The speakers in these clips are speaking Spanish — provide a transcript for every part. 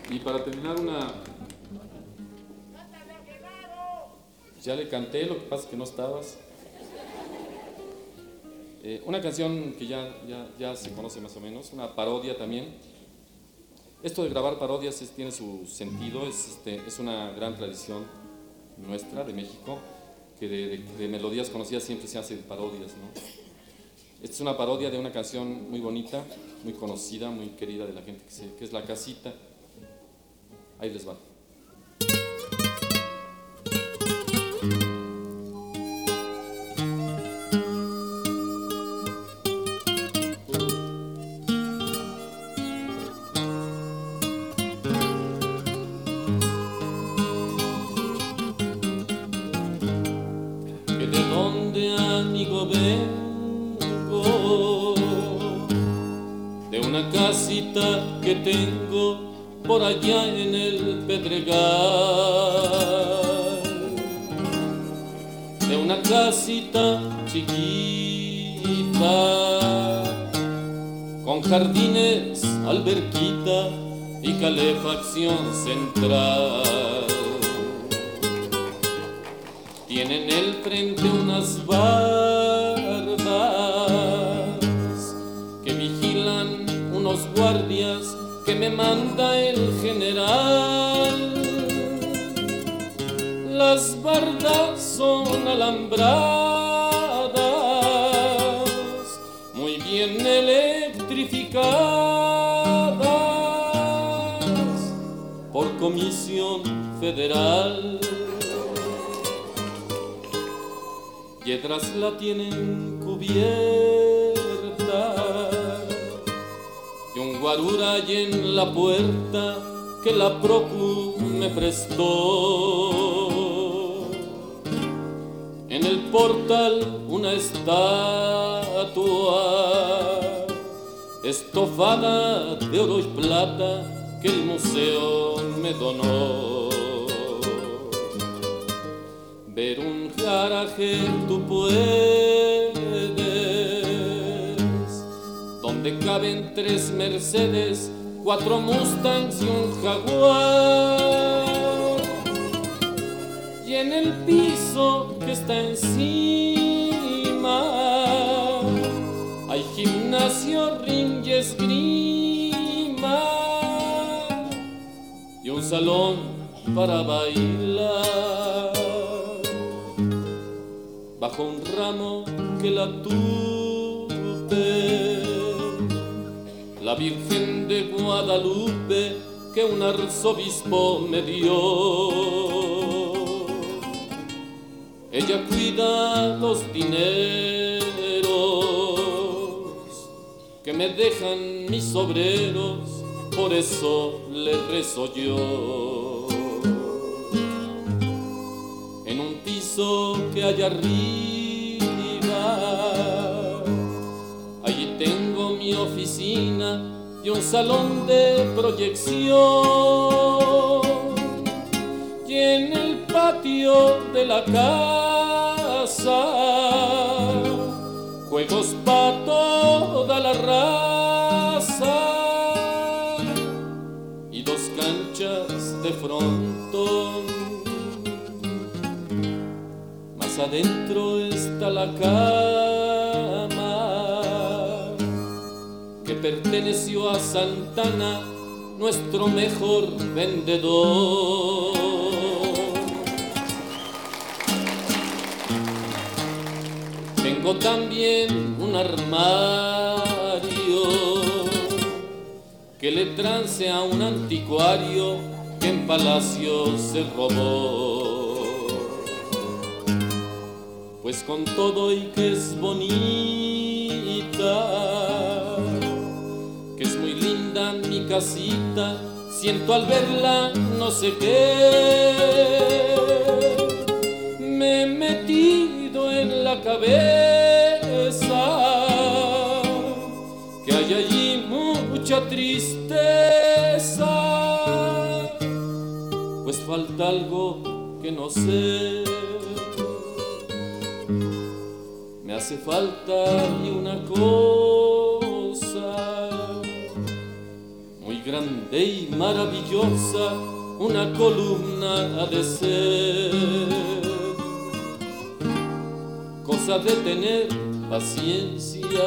Y para terminar ya le canté, lo que pasa es que no estabas. Una canción que ya se conoce más o menos, una parodia también. Esto de grabar parodias tiene su sentido, es una gran tradición nuestra, de México, que de melodías conocidas siempre se hacen parodias, ¿no? Esta es una parodia de una canción muy bonita, muy conocida, muy querida de la gente que es La Casita. Ahí les va. Que de dónde, amigo, vengo, de una casita que tengo por allá en el Pedregal, de una casita chiquita, con jardines, alberquita y calefacción central. Tiene en el frente unas bardas que vigilan unos guardias que me manda el general. Las bardas son alambradas, muy bien electrificadas por Comisión Federal. Piedras la tienen cubierta y un guarura hay en la puerta que la Procu me prestó. En el portal una estatua estofada de oro y plata que el museo me donó. Ver un garaje tú puedes, donde caben 3 Mercedes, 4 Mustangs y un Jaguar. Y en el piso que está encima hay gimnasio, ring y esgrima y un salón para bailar. Bajo un ramo que la tuve, la Virgen de Guadalupe que un arzobispo me dio. Ella cuida los dineros que me dejan mis obreros, por eso le rezo yo. En un piso que hay arriba, allí tengo mi oficina y un salón de proyección. Y en el patio de la casa, juegos para toda la raza y 2 canchas de frontón. Más adentro está la cama que perteneció a Santana, nuestro mejor vendedor. Tengo también un armario que le trance a un anticuario que en Palacio se robó. Pues con todo y que es bonita, que es muy linda mi casita, siento al verla no sé qué. Me he metido en la cabeza que hay allí mucha tristeza, pues falta algo que no sé. Me hace falta y una cosa muy grande y maravillosa una columna ha de ser. Cosa de tener paciencia,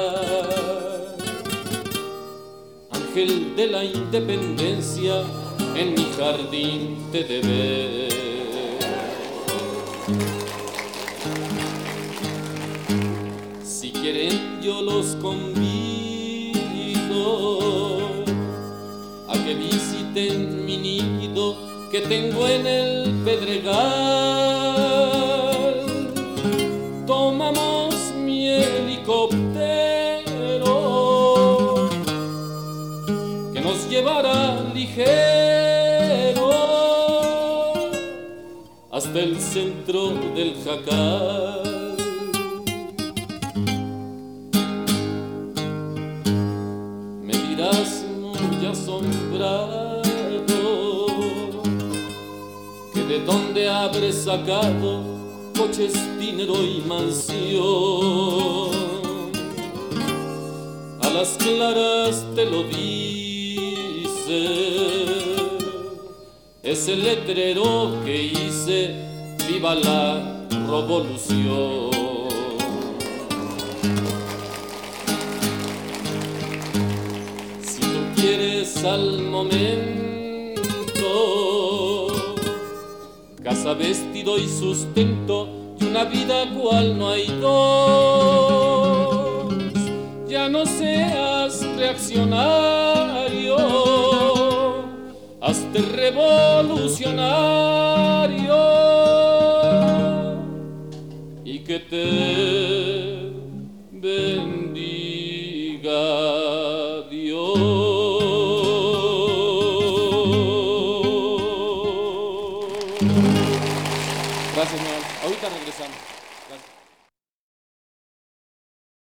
ángel de la independencia, en mi jardín te de ver. Si quieren yo los convido a que visiten mi nido que tengo en el Pedregal. Tomamos mi helicóptero que nos llevará ligero hasta el centro del jacal. Me dirás muy asombrado que de dónde habré sacado coches, dinero y mansión. A las claras te lo dice ese letrero que hice: viva la revolución. Si tú quieres al momento casa, vestido y sustento y una vida cual no hay dos, ya no seas reaccionario, hazte revolucionario y que te bendiga Dios. Gracias, señor. Ahorita regresamos. Gracias.